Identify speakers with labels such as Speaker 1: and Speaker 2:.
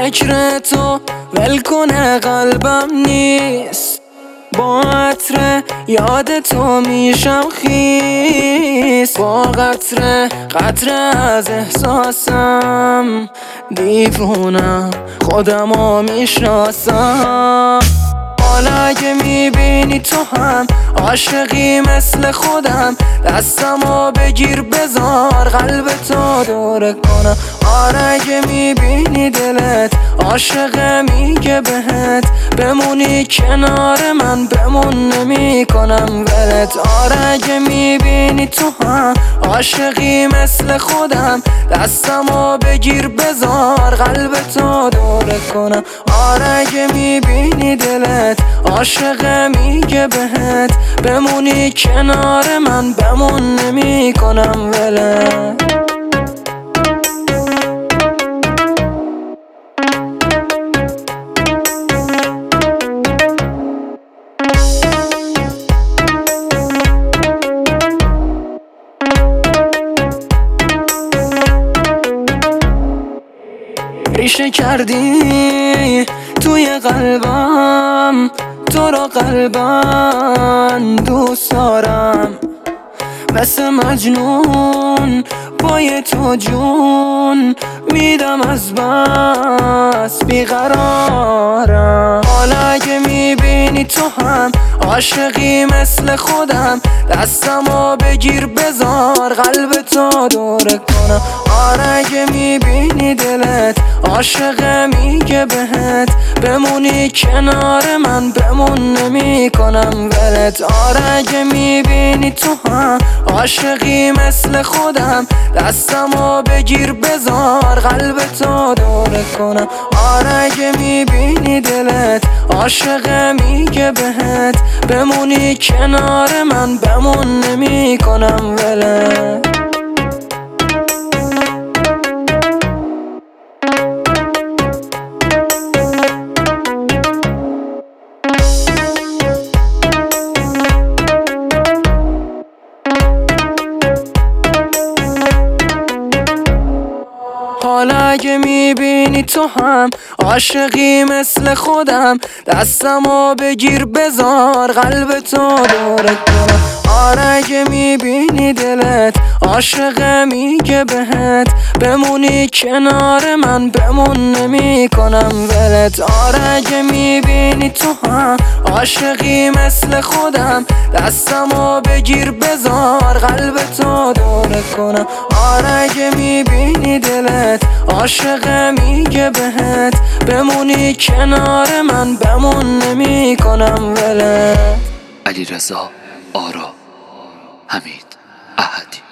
Speaker 1: فکر تو ولکنه قلبم نیست، با عطر یاد تو میشم خیس، با قطره از احساسم دیوونم، خودمو میشناسم. حالا اگه میبینی تو هم عاشقی مثل خودم، دستمو بگیر بذار قلب تو دوره کنم. آره اگه میبینی دلت عاشقه میگه بهت بمونی کنار من، بمون نمی کنم ولت. آره اگه میبینی تو هم عاشقی مثل خودم، دستمو بگیر بذار قلب تو دوره کنم. آره اگه میبینی دلت عاشقه میگه بهت بمونی کنار من، بمون نمی کنم ولت. ریشه کردی توی قلبم، تو رو قلبم دوست دارم، مثل مجنون پای تو جون میدم از بس بیقرارم. حالا اگه میبینی تو هم عاشقی مثل خودم، دستمو بگیر بذار قلب تو دوره کنم. آره اگه میبینی دلت عاشقه میگه بهت بمونی کنار من، بمون نمی کنم ولت. آره اگه میبینی تو هم عاشقی مثل خودم، دستمو بگیر بذار قلب تو دوره کنم. آره اگه میبینی دلت عاشقه میگه بهت بمونی کنار من، بمون نمی کنم ولت. حالا اگه میبینی تو هم عاشقی مثل خودم، دستمو بگیر بذار قلب تو دوره کنم. آره اگه میبینی دلت عاشقه میگه بهت بمونی کنار من، بمون نمی کنم ولت. آره اگه میبینی تو هم عاشقی مثل خودم، دستمو بگیر بذار قلب تو دوره کنم. آره اگه میبینی دلت عاشقه میگه بهت بمونی کنار من، بمون نمی کنم ولت.
Speaker 2: علیرضا آرا، حمید احدی.